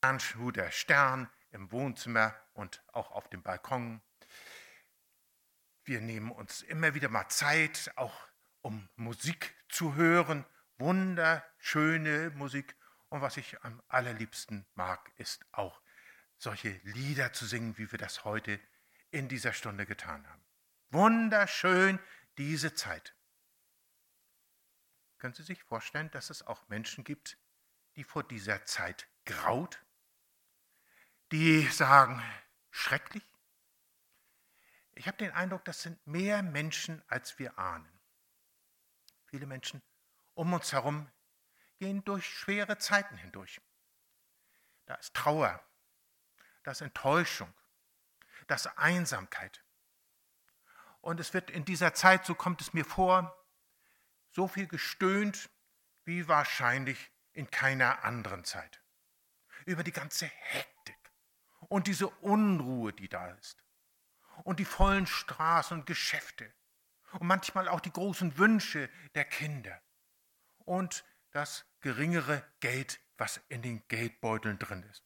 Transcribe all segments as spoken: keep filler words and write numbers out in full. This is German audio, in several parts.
Sternenschuh, der Stern im Wohnzimmer und auch auf dem Balkon. Wir nehmen uns immer wieder mal Zeit, auch um Musik zu hören, wunderschöne Musik. Und was ich am allerliebsten mag, ist auch solche Lieder zu singen, wie wir das heute in dieser Stunde getan haben. Wunderschön diese Zeit. Können Sie sich vorstellen, dass es auch Menschen gibt, die vor dieser Zeit graut? Die sagen, schrecklich? Ich habe den Eindruck, das sind mehr Menschen, als wir ahnen. Viele Menschen um uns herum gehen durch schwere Zeiten hindurch. Da ist Trauer, da ist Enttäuschung, da ist Einsamkeit. Und es wird in dieser Zeit, so kommt es mir vor, so viel gestöhnt wie wahrscheinlich in keiner anderen Zeit. Über die ganze Hektik und diese Unruhe, die da ist. Und die vollen Straßen und Geschäfte. Und manchmal auch die großen Wünsche der Kinder. Und das geringere Geld, was in den Geldbeuteln drin ist.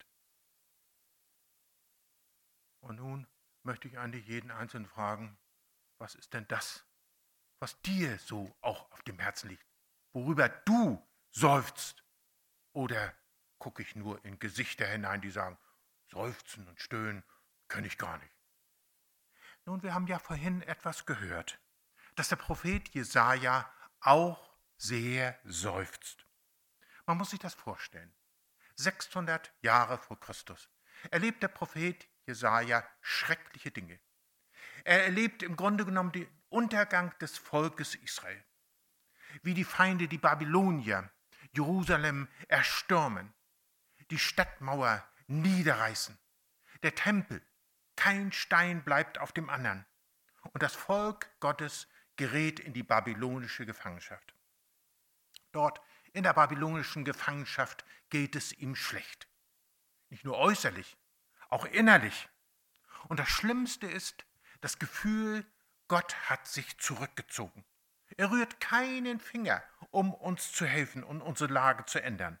Und nun möchte ich eigentlich jeden Einzelnen fragen, was ist denn das, was dir so auch auf dem Herzen liegt? Worüber du seufzt? Oder gucke ich nur in Gesichter hinein, die sagen, seufzen und stöhnen kann ich gar nicht. Nun, wir haben ja vorhin etwas gehört, dass der Prophet Jesaja auch sehr seufzt. Man muss sich das vorstellen. sechshundert Jahre vor Christus erlebt der Prophet Jesaja schreckliche Dinge. Er erlebt im Grunde genommen den Untergang des Volkes Israel. Wie die Feinde, die Babylonier, Jerusalem erstürmen, die Stadtmauer niederreißen, der Tempel, kein Stein bleibt auf dem anderen. Und das Volk Gottes gerät in die babylonische Gefangenschaft. Dort in der babylonischen Gefangenschaft geht es ihm schlecht. Nicht nur äußerlich, auch innerlich. Und das Schlimmste ist das Gefühl, Gott hat sich zurückgezogen. Er rührt keinen Finger, um uns zu helfen und unsere Lage zu ändern.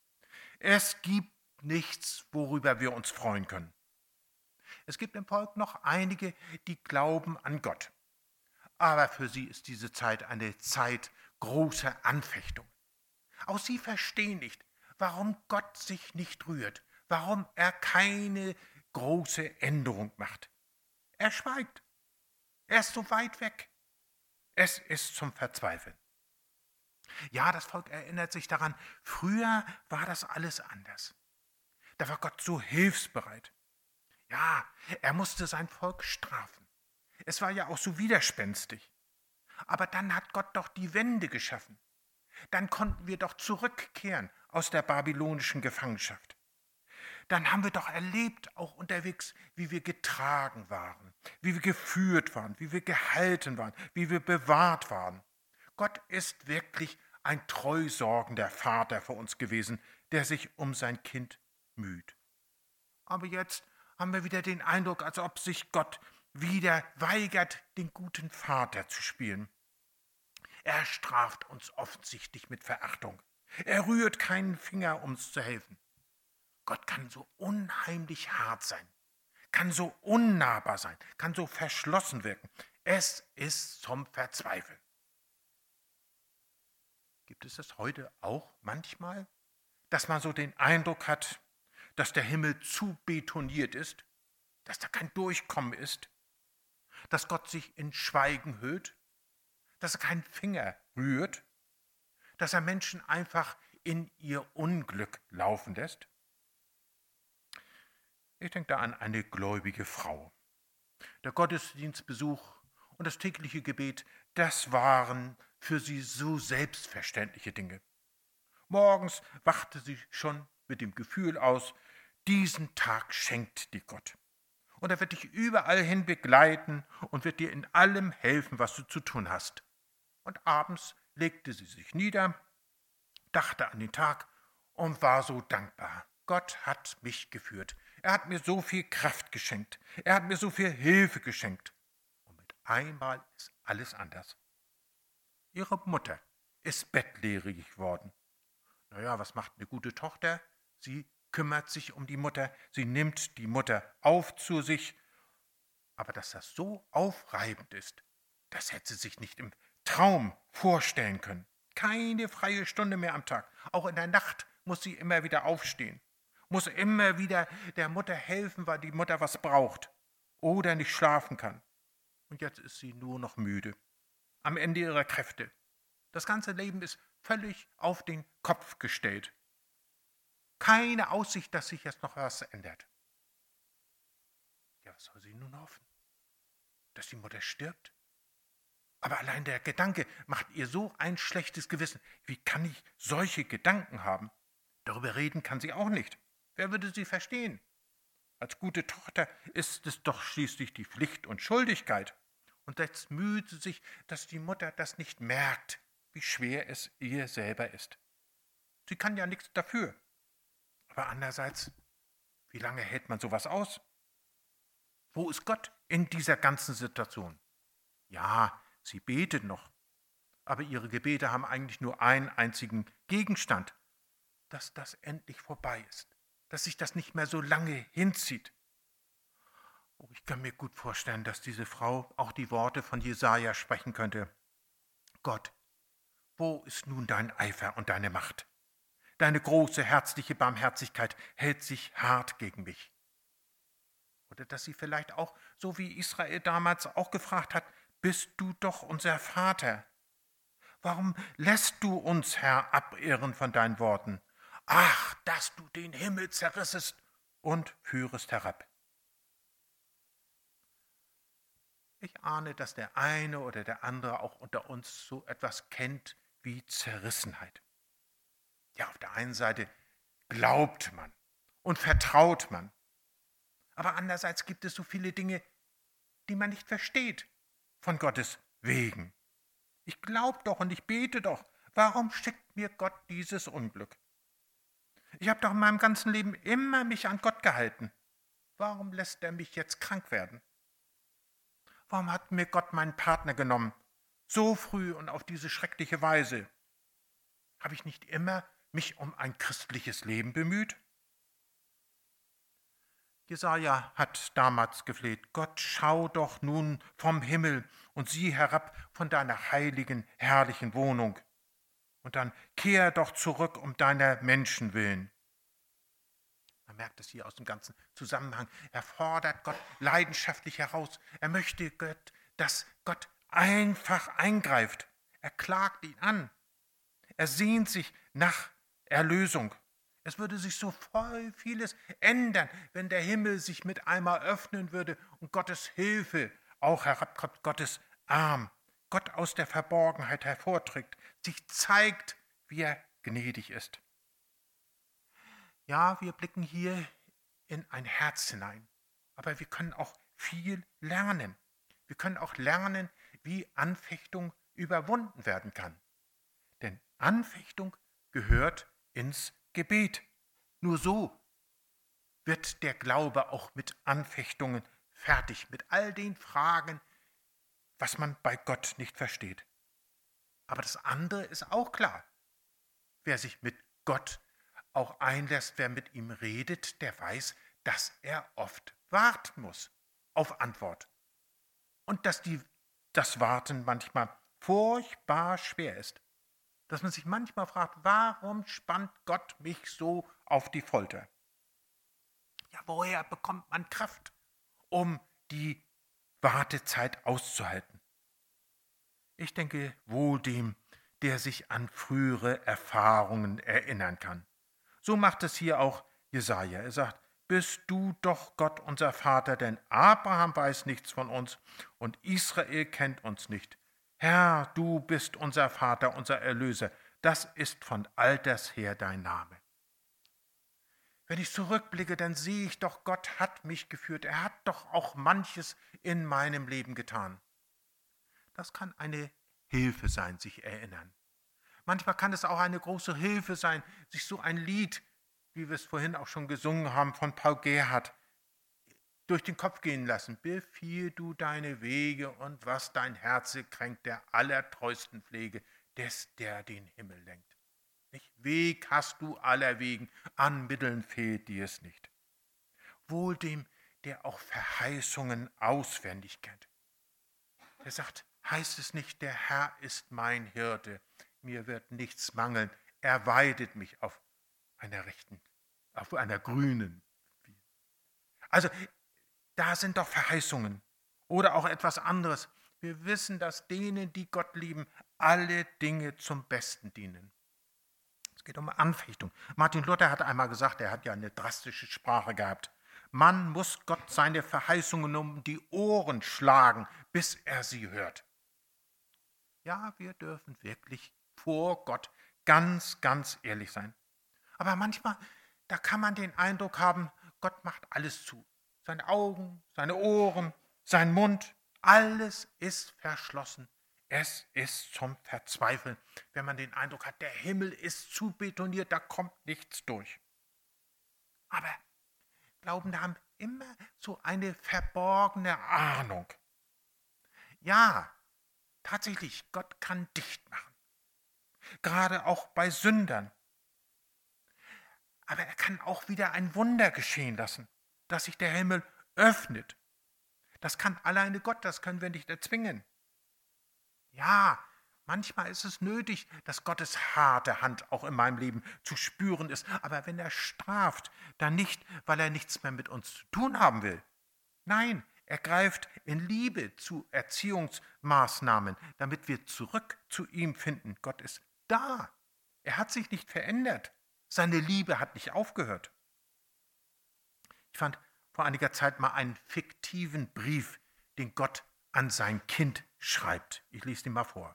Es gibt nichts, worüber wir uns freuen können. Es gibt im Volk noch einige, die glauben an Gott. Aber für sie ist diese Zeit eine Zeit großer Anfechtung. Auch sie verstehen nicht, warum Gott sich nicht rührt, warum er keine große Änderung macht. Er schweigt. Er ist so weit weg. Es ist zum Verzweifeln. Ja, das Volk erinnert sich daran, früher war das alles anders. Da war Gott so hilfsbereit. Ja, er musste sein Volk strafen. Es war ja auch so widerspenstig. Aber dann hat Gott doch die Wende geschaffen. Dann konnten wir doch zurückkehren aus der babylonischen Gefangenschaft. Dann haben wir doch erlebt, auch unterwegs, wie wir getragen waren, wie wir geführt waren, wie wir gehalten waren, wie wir bewahrt waren. Gott ist wirklich ein treusorgender Vater für uns gewesen, der sich um sein Kind müht. Aber jetzt haben wir wieder den Eindruck, als ob sich Gott wieder weigert, den guten Vater zu spielen. Er straft uns offensichtlich mit Verachtung. Er rührt keinen Finger, um uns zu helfen. Gott kann so unheimlich hart sein, kann so unnahbar sein, kann so verschlossen wirken. Es ist zum Verzweifeln. Gibt es das heute auch manchmal, dass man so den Eindruck hat, dass der Himmel zu betoniert ist, dass da kein Durchkommen ist, dass Gott sich in Schweigen hüllt, dass er keinen Finger rührt, dass er Menschen einfach in ihr Unglück laufen lässt? Ich denke da an eine gläubige Frau. Der Gottesdienstbesuch und das tägliche Gebet, das waren für sie so selbstverständliche Dinge. Morgens wachte sie schon mit dem Gefühl aus, diesen Tag schenkt dir Gott. Und er wird dich überall hin begleiten und wird dir in allem helfen, was du zu tun hast. Und abends legte sie sich nieder, dachte an den Tag und war so dankbar. Gott hat mich geführt. Er hat mir so viel Kraft geschenkt. Er hat mir so viel Hilfe geschenkt. Und mit einmal ist alles anders. Ihre Mutter ist bettlehrig geworden. Naja, was macht eine gute Tochter? Sie kümmert sich um die Mutter, sie nimmt die Mutter auf zu sich. Aber dass das so aufreibend ist, das hätte sie sich nicht im Traum vorstellen können. Keine freie Stunde mehr am Tag. Auch in der Nacht muss sie immer wieder aufstehen, muss immer wieder der Mutter helfen, weil die Mutter was braucht oder nicht schlafen kann. Und jetzt ist sie nur noch müde, am Ende ihrer Kräfte. Das ganze Leben ist völlig auf den Kopf gestellt. Keine Aussicht, dass sich jetzt noch was ändert. Ja, was soll sie nun hoffen? Dass die Mutter stirbt? Aber allein der Gedanke macht ihr so ein schlechtes Gewissen. Wie kann ich solche Gedanken haben? Darüber reden kann sie auch nicht. Wer würde sie verstehen? Als gute Tochter ist es doch schließlich die Pflicht und Schuldigkeit. Und jetzt müht sie sich, dass die Mutter das nicht merkt, wie schwer es ihr selber ist. Sie kann ja nichts dafür. Aber andererseits, wie lange hält man sowas aus? Wo ist Gott in dieser ganzen Situation? Ja, sie betet noch, aber ihre Gebete haben eigentlich nur einen einzigen Gegenstand, dass das endlich vorbei ist, dass sich das nicht mehr so lange hinzieht. Oh, ich kann mir gut vorstellen, dass diese Frau auch die Worte von Jesaja sprechen könnte. Gott, wo ist nun dein Eifer und deine Macht? Deine große, herzliche Barmherzigkeit hält sich hart gegen mich. Oder dass sie vielleicht auch, so wie Israel damals auch gefragt hat, bist du doch unser Vater? Warum lässt du uns, Herr, abirren von deinen Worten? Ach, dass du den Himmel zerrissest und führest herab. Ich ahne, dass der eine oder der andere auch unter uns so etwas kennt wie Zerrissenheit. Ja, auf der einen Seite glaubt man und vertraut man. Aber andererseits gibt es so viele Dinge, die man nicht versteht, von Gottes wegen. Ich glaube doch und ich bete doch. Warum schickt mir Gott dieses Unglück? Ich habe doch in meinem ganzen Leben immer mich an Gott gehalten. Warum lässt er mich jetzt krank werden? Warum hat mir Gott meinen Partner genommen? So früh und auf diese schreckliche Weise. Habe ich nicht immer mich um ein christliches Leben bemüht? Jesaja hat damals gefleht, Gott, schau doch nun vom Himmel und sieh herab von deiner heiligen, herrlichen Wohnung. Und dann kehr doch zurück um deiner Menschen willen. Man merkt es hier aus dem ganzen Zusammenhang. Er fordert Gott leidenschaftlich heraus. Er möchte, Gott, dass Gott einfach eingreift. Er klagt ihn an. Er sehnt sich nach Erlösung. Es würde sich so voll vieles ändern, wenn der Himmel sich mit einmal öffnen würde und Gottes Hilfe auch herabkommt, Gottes Arm, Gott aus der Verborgenheit hervorträgt, sich zeigt, wie er gnädig ist. Ja, wir blicken hier in ein Herz hinein, aber wir können auch viel lernen. Wir können auch lernen, wie Anfechtung überwunden werden kann. Denn Anfechtung gehört ins Gebet. Nur so wird der Glaube auch mit Anfechtungen fertig, mit all den Fragen, was man bei Gott nicht versteht. Aber das andere ist auch klar. Wer sich mit Gott auch einlässt, wer mit ihm redet, der weiß, dass er oft warten muss auf Antwort. Und dass die, das Warten manchmal furchtbar schwer ist. Dass man sich manchmal fragt, warum spannt Gott mich so auf die Folter? Ja, woher bekommt man Kraft, um die Wartezeit auszuhalten? Ich denke wohl dem, der sich an frühere Erfahrungen erinnern kann. So macht es hier auch Jesaja. Er sagt, bist du doch Gott unser Vater, denn Abraham weiß nichts von uns und Israel kennt uns nicht. Herr, du bist unser Vater, unser Erlöser. Das ist von alters her dein Name. Wenn ich zurückblicke, dann sehe ich doch, Gott hat mich geführt. Er hat doch auch manches in meinem Leben getan. Das kann eine Hilfe sein, sich erinnern. Manchmal kann es auch eine große Hilfe sein, sich so ein Lied, wie wir es vorhin auch schon gesungen haben, von Paul Gerhardt, durch den Kopf gehen lassen. Befiehl du deine Wege und was dein Herze kränkt, der allertreusten Pflege, des, der den Himmel lenkt. Nicht? Weg hast du aller Wegen, an Mitteln fehlt dir es nicht. Wohl dem, der auch Verheißungen auswendig kennt. Er sagt, heißt es nicht, der Herr ist mein Hirte, mir wird nichts mangeln, er weidet mich auf einer rechten, auf einer grünen. Also, da sind doch Verheißungen oder auch etwas anderes. Wir wissen, dass denen, die Gott lieben, alle Dinge zum Besten dienen. Es geht um Anfechtung. Martin Luther hat einmal gesagt, er hat ja eine drastische Sprache gehabt. Man muss Gott seine Verheißungen um die Ohren schlagen, bis er sie hört. Ja, wir dürfen wirklich vor Gott ganz, ganz ehrlich sein. Aber manchmal, da kann man den Eindruck haben, Gott macht alles zu. Seine Augen, seine Ohren, sein Mund, alles ist verschlossen. Es ist zum Verzweifeln, wenn man den Eindruck hat, der Himmel ist zu betoniert, da kommt nichts durch. Aber Glaubende haben immer so eine verborgene Ahnung. Ja, tatsächlich, Gott kann dicht machen. Gerade auch bei Sündern. Aber er kann auch wieder ein Wunder geschehen lassen, dass sich der Himmel öffnet. Das kann alleine Gott, das können wir nicht erzwingen. Ja, manchmal ist es nötig, dass Gottes harte Hand auch in meinem Leben zu spüren ist. Aber wenn er straft, dann nicht, weil er nichts mehr mit uns zu tun haben will. Nein, er greift in Liebe zu Erziehungsmaßnahmen, damit wir zurück zu ihm finden. Gott ist da. Er hat sich nicht verändert. Seine Liebe hat nicht aufgehört. Ich fand vor einiger Zeit mal einen fiktiven Brief, den Gott an sein Kind schreibt. Ich lese den mal vor.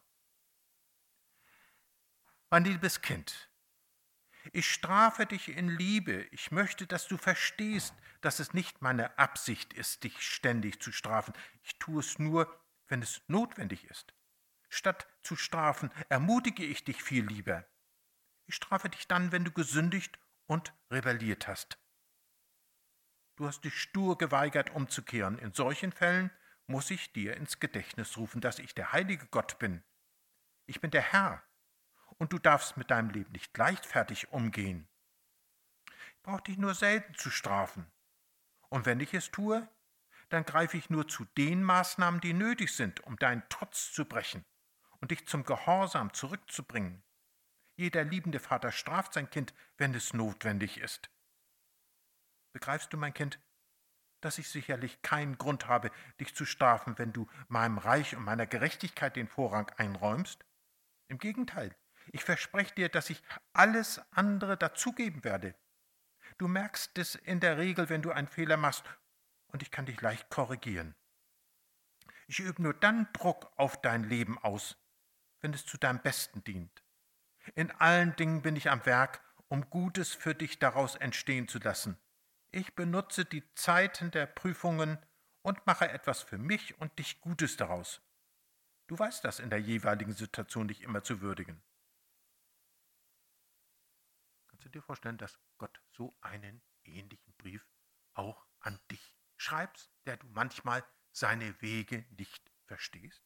Mein liebes Kind, ich strafe dich in Liebe. Ich möchte, dass du verstehst, dass es nicht meine Absicht ist, dich ständig zu strafen. Ich tue es nur, wenn es notwendig ist. Statt zu strafen, ermutige ich dich viel lieber. Ich strafe dich dann, wenn du gesündigt und rebelliert hast. Du hast dich stur geweigert, umzukehren. In solchen Fällen muss ich dir ins Gedächtnis rufen, dass ich der heilige Gott bin. Ich bin der Herr, und du darfst mit deinem Leben nicht leichtfertig umgehen. Ich brauche dich nur selten zu strafen. Und wenn ich es tue, dann greife ich nur zu den Maßnahmen, die nötig sind, um deinen Trotz zu brechen und dich zum Gehorsam zurückzubringen. Jeder liebende Vater straft sein Kind, wenn es notwendig ist. Begreifst du, mein Kind, dass ich sicherlich keinen Grund habe, dich zu strafen, wenn du meinem Reich und meiner Gerechtigkeit den Vorrang einräumst? Im Gegenteil, ich verspreche dir, dass ich alles andere dazugeben werde. Du merkst es in der Regel, wenn du einen Fehler machst, und ich kann dich leicht korrigieren. Ich übe nur dann Druck auf dein Leben aus, wenn es zu deinem Besten dient. In allen Dingen bin ich am Werk, um Gutes für dich daraus entstehen zu lassen. Ich benutze die Zeiten der Prüfungen und mache etwas für mich und dich Gutes daraus. Du weißt das in der jeweiligen Situation nicht immer zu würdigen. Kannst du dir vorstellen, dass Gott so einen ähnlichen Brief auch an dich schreibt, der du manchmal seine Wege nicht verstehst?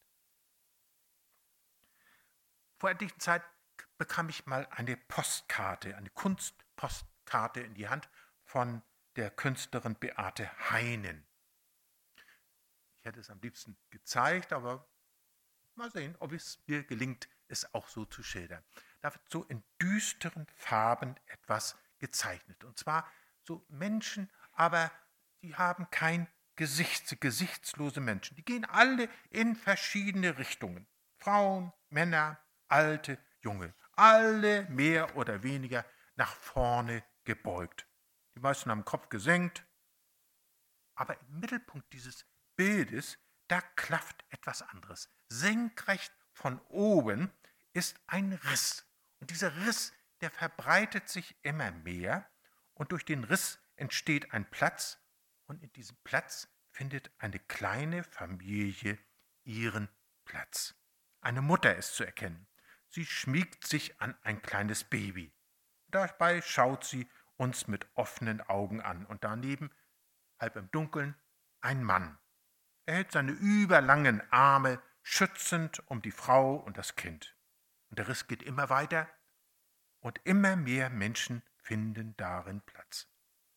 Vor etlichen Zeit bekam ich mal eine Postkarte, eine Kunstpostkarte in die Hand von der Künstlerin Beate Heinen. Ich hätte es am liebsten gezeigt, aber mal sehen, ob es mir gelingt, es auch so zu schildern. Da wird so in düsteren Farben etwas gezeichnet. Und zwar so Menschen, aber die haben kein Gesicht, gesichtslose Menschen. Die gehen alle in verschiedene Richtungen. Frauen, Männer, Alte, Junge. Alle mehr oder weniger nach vorne gebeugt. Die meisten haben den Kopf gesenkt. Aber im Mittelpunkt dieses Bildes, da klafft etwas anderes. Senkrecht von oben ist ein Riss. Und dieser Riss, der verbreitet sich immer mehr. Und durch den Riss entsteht ein Platz. Und in diesem Platz findet eine kleine Familie ihren Platz. Eine Mutter ist zu erkennen. Sie schmiegt sich an ein kleines Baby. Dabei schaut sie uns mit offenen Augen an. Und daneben, halb im Dunkeln, ein Mann. Er hält seine überlangen Arme schützend um die Frau und das Kind. Und der Riss geht immer weiter und immer mehr Menschen finden darin Platz.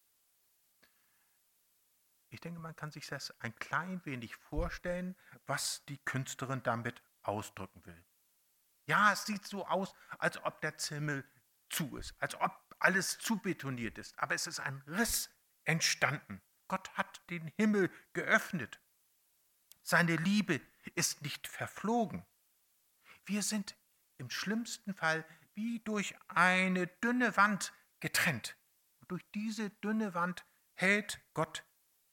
Ich denke, man kann sich das ein klein wenig vorstellen, was die Künstlerin damit ausdrücken will. Ja, es sieht so aus, als ob der Himmel zu ist, als ob alles zubetoniert ist, aber es ist ein Riss entstanden. Gott hat den Himmel geöffnet. Seine Liebe ist nicht verflogen. Wir sind im schlimmsten Fall wie durch eine dünne Wand getrennt. Und durch diese dünne Wand hält Gott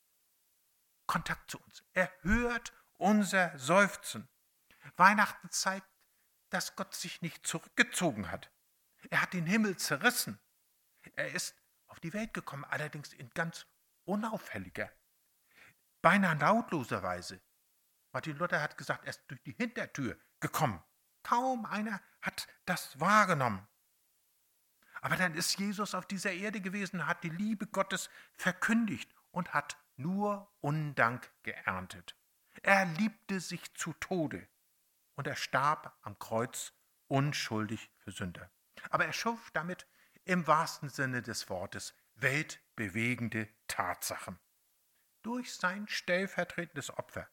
Kontakt zu uns. Er hört unser Seufzen. Weihnachten zeigt, dass Gott sich nicht zurückgezogen hat. Er hat den Himmel zerrissen. Er ist auf die Welt gekommen, allerdings in ganz unauffälliger, beinahe lautloser Weise. Martin Luther hat gesagt, er ist durch die Hintertür gekommen. Kaum einer hat das wahrgenommen. Aber dann ist Jesus auf dieser Erde gewesen, hat die Liebe Gottes verkündigt und hat nur Undank geerntet. Er liebte sich zu Tode und er starb am Kreuz unschuldig für Sünder. Aber er schuf damit im wahrsten Sinne des Wortes weltbewegende Tatsachen. Durch sein stellvertretendes Opfer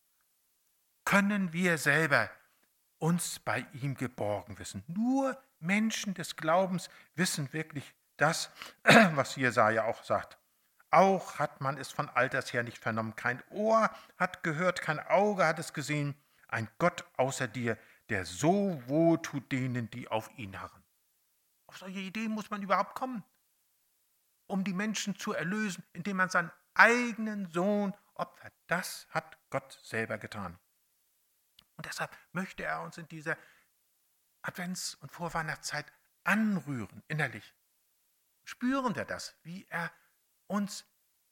können wir selber uns bei ihm geborgen wissen. Nur Menschen des Glaubens wissen wirklich das, was Jesaja auch sagt. Auch hat man es von alters her nicht vernommen. Kein Ohr hat gehört, kein Auge hat es gesehen. Ein Gott außer dir, der so wohl tut denen, die auf ihn harren. Auf solche Ideen muss man überhaupt kommen, um die Menschen zu erlösen, indem man seinen eigenen Sohn opfert. Das hat Gott selber getan. Und deshalb möchte er uns in dieser Advents- und Vorweihnachtszeit anrühren, innerlich. Spüren wir das, wie er uns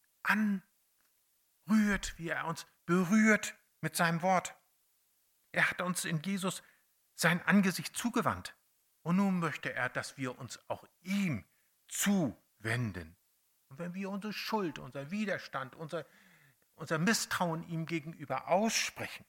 anrührt, wie er uns berührt mit seinem Wort. Er hat uns in Jesus sein Angesicht zugewandt. Und nun möchte er, dass wir uns auch ihm zuwenden. Und wenn wir unsere Schuld, unser Widerstand, unser, unser Misstrauen ihm gegenüber aussprechen,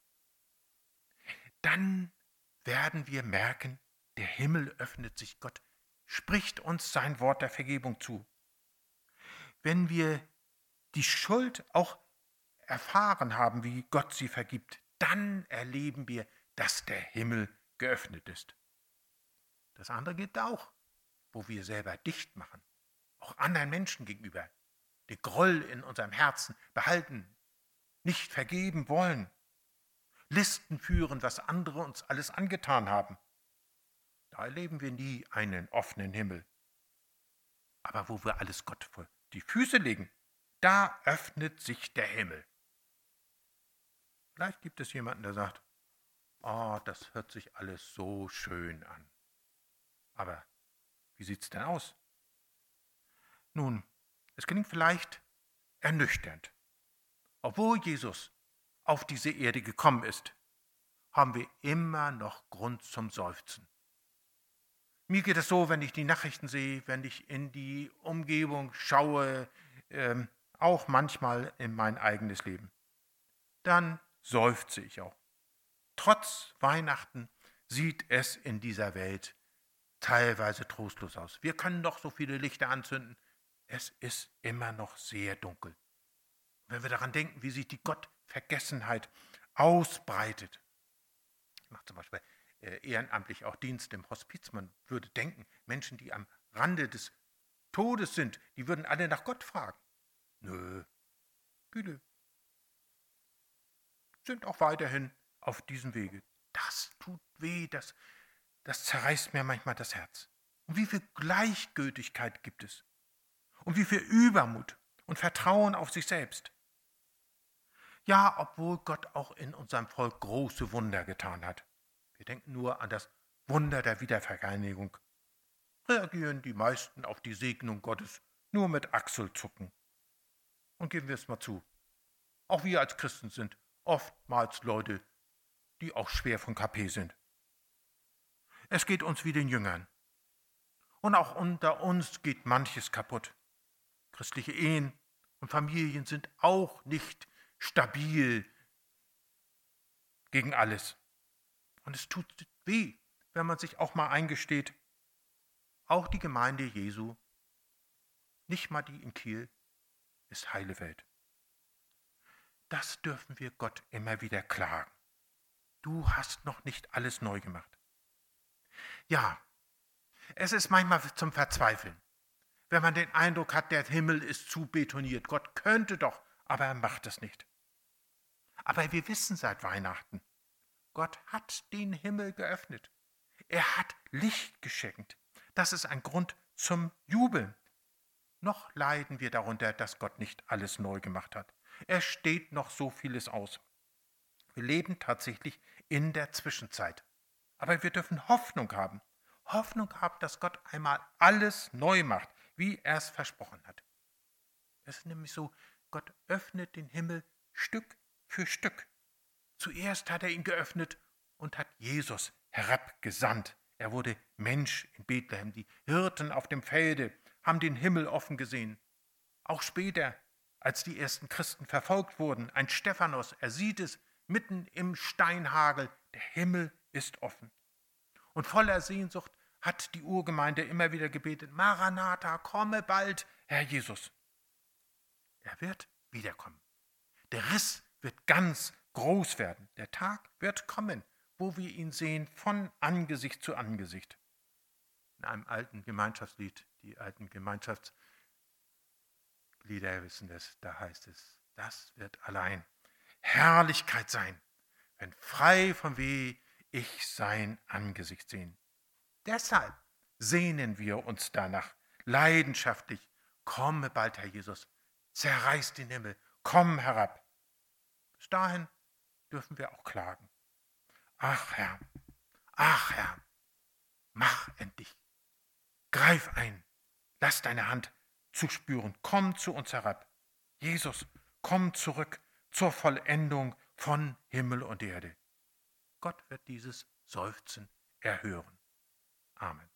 dann werden wir merken, der Himmel öffnet sich, Gott spricht uns sein Wort der Vergebung zu. Wenn wir die Schuld auch erfahren haben, wie Gott sie vergibt, dann erleben wir, dass der Himmel geöffnet ist. Das andere gilt auch, wo wir selber dicht machen, auch anderen Menschen gegenüber, den Groll in unserem Herzen behalten, nicht vergeben wollen, Listen führen, was andere uns alles angetan haben. Da erleben wir nie einen offenen Himmel. Aber wo wir alles Gott vor die Füße legen, da öffnet sich der Himmel. Vielleicht gibt es jemanden, der sagt, oh, das hört sich alles so schön an. Aber wie sieht es denn aus? Nun, es klingt vielleicht ernüchternd. Obwohl Jesus auf diese Erde gekommen ist, haben wir immer noch Grund zum Seufzen. Mir geht es so, wenn ich die Nachrichten sehe, wenn ich in die Umgebung schaue, ähm, auch manchmal in mein eigenes Leben. Dann seufze ich auch. Trotz Weihnachten sieht es in dieser Welt teilweise trostlos aus. Wir können noch so viele Lichter anzünden. Es ist immer noch sehr dunkel. Wenn wir daran denken, wie sich die Gottvergessenheit ausbreitet. Ich mache zum Beispiel äh, ehrenamtlich auch Dienst im Hospiz. Man würde denken, Menschen, die am Rande des Todes sind, die würden alle nach Gott fragen. Nö, viele sind auch weiterhin auf diesem Wege. Das tut weh, das, das zerreißt mir manchmal das Herz. Und wie viel Gleichgültigkeit gibt es? Und wie viel Übermut und Vertrauen auf sich selbst? Ja, obwohl Gott auch in unserem Volk große Wunder getan hat. Wir denken nur an das Wunder der Wiedervereinigung. Reagieren die meisten auf die Segnung Gottes nur mit Achselzucken. Und geben wir es mal zu, auch wir als Christen sind oftmals Leute, die auch schwer von K P sind. Es geht uns wie den Jüngern. Und auch unter uns geht manches kaputt. Christliche Ehen und Familien sind auch nicht stabil gegen alles. Und es tut weh, wenn man sich auch mal eingesteht, auch die Gemeinde Jesu, nicht mal die in Kiel, ist heile Welt. Das dürfen wir Gott immer wieder klagen. Du hast noch nicht alles neu gemacht. Ja, es ist manchmal zum Verzweifeln, wenn man den Eindruck hat, der Himmel ist zu betoniert. Gott könnte doch, aber er macht es nicht. Aber wir wissen seit Weihnachten, Gott hat den Himmel geöffnet. Er hat Licht geschenkt. Das ist ein Grund zum Jubeln. Noch leiden wir darunter, dass Gott nicht alles neu gemacht hat. Es steht noch so vieles aus. Wir leben tatsächlich in der Zwischenzeit. Aber wir dürfen Hoffnung haben. Hoffnung haben, dass Gott einmal alles neu macht, wie er es versprochen hat. Es ist nämlich so, Gott öffnet den Himmel Stück für Stück. Zuerst hat er ihn geöffnet und hat Jesus herabgesandt. Er wurde Mensch in Bethlehem. Die Hirten auf dem Felde haben den Himmel offen gesehen. Auch später, als die ersten Christen verfolgt wurden, ein Stephanus, er sieht es mitten im Steinhagel, der Himmel ist offen. Und voller Sehnsucht hat die Urgemeinde immer wieder gebetet, Maranatha, komme bald, Herr Jesus. Er wird wiederkommen. Der Riss wird ganz groß werden. Der Tag wird kommen, wo wir ihn sehen von Angesicht zu Angesicht. In einem alten Gemeinschaftslied, die alten Gemeinschaftslieder wissen das, da heißt es, das wird allein Herrlichkeit sein, wenn frei vom Weh ich sein Angesicht sehen. Deshalb sehnen wir uns danach leidenschaftlich. Komme bald, Herr Jesus, zerreiß den Himmel, komm herab. Bis dahin dürfen wir auch klagen. Ach Herr, ach Herr, mach endlich. Greif ein, lass deine Hand zuspüren, komm zu uns herab. Jesus, komm zurück zur Vollendung von Himmel und Erde. Gott wird dieses Seufzen erhören. Amen.